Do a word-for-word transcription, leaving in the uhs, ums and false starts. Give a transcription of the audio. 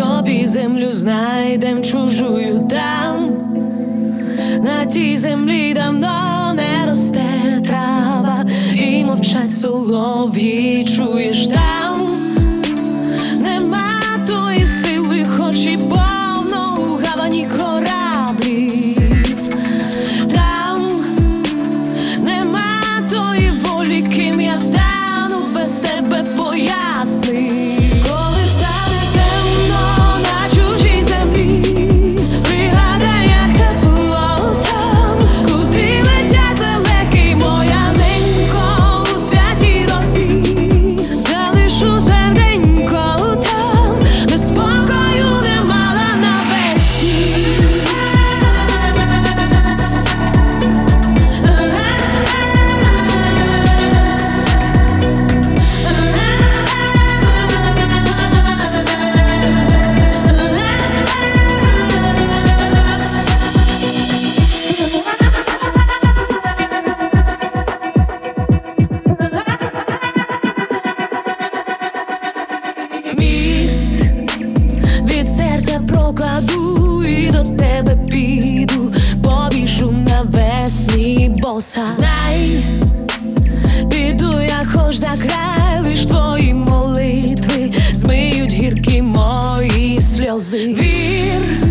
собі землю знайдем чужую там. На тій землі давно не росте трава, і мовчать солов'ї, чуєш там. Нема тої сили, хоч і повно у гавані кораблів. Там нема тої волі, ким я стану без тебе, поясни. Коли стане темно на чужій землі, пригадай, як тепло там, куди летять лелеки, моя ненько, у святій росі. Залишу серденько там, де спокою не мала навесні. Міст від серця прокладу і до тебе піду, повішу навесні боса. Знай, піду я хоч за край, лиш твої молитви змиють гіркі мої сльози. Вір,